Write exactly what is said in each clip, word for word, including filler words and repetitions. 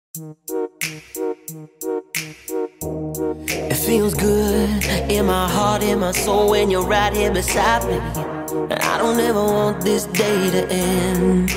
It feels good in my heart, in my soul when you're right here beside me. And I don't ever want this day to end.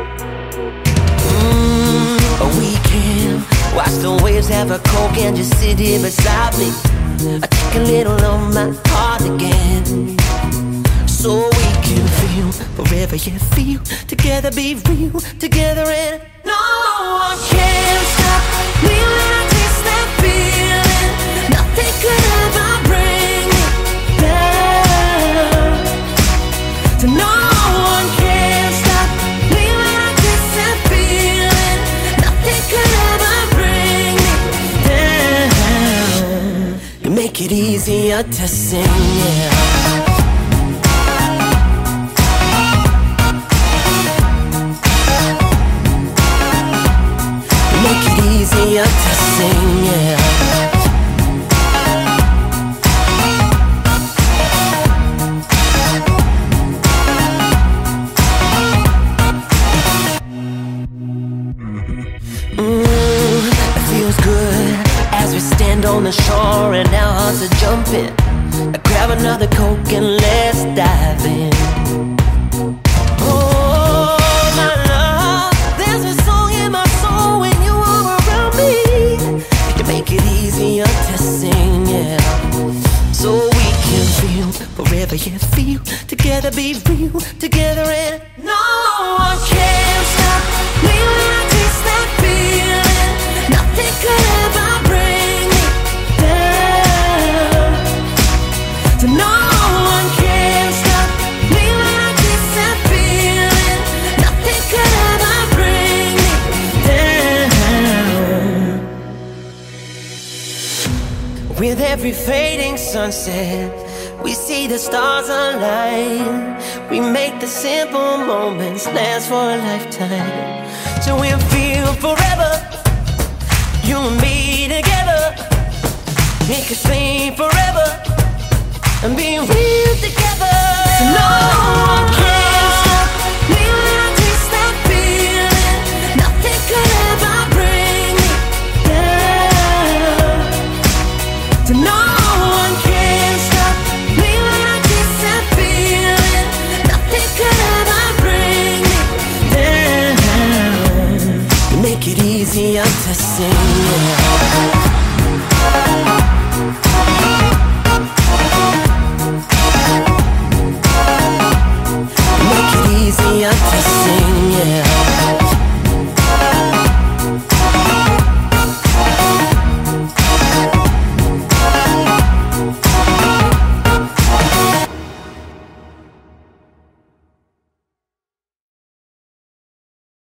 Mm, we can watch the waves, have a coke and just sit here beside me. I take a little of my heart again, so we can feel forever, yeah, feel together, be real together, and no one can stop me when I taste that feeling. Nothing could ever bring me down. So no one can stop me when I taste that feeling. Nothing could ever bring me down. You make it easier to sing, yeah. Make it easier to sing, yeah. Mm, it feels good as we stand on the shore and our hearts are jumping. Grab another Coke and let's dive in. To sing, yeah, so we can feel forever, yeah, feel together, be real together, and no one can stop me when I taste that feeling. Nothing could ever bring me down. So no one can stop me when I taste that feeling. Nothing could ever bring me down. With every fading sunset, we see the stars align. We make the simple moments last for a lifetime. So we'll feel forever, you and me together. We could sing forever and be real together. So no one can stop me when I taste that feeling. Nothing could ever bring me down. So no one can stop me when I taste that feeling. Nothing could ever bring me down. You make it easier to sing, yeah.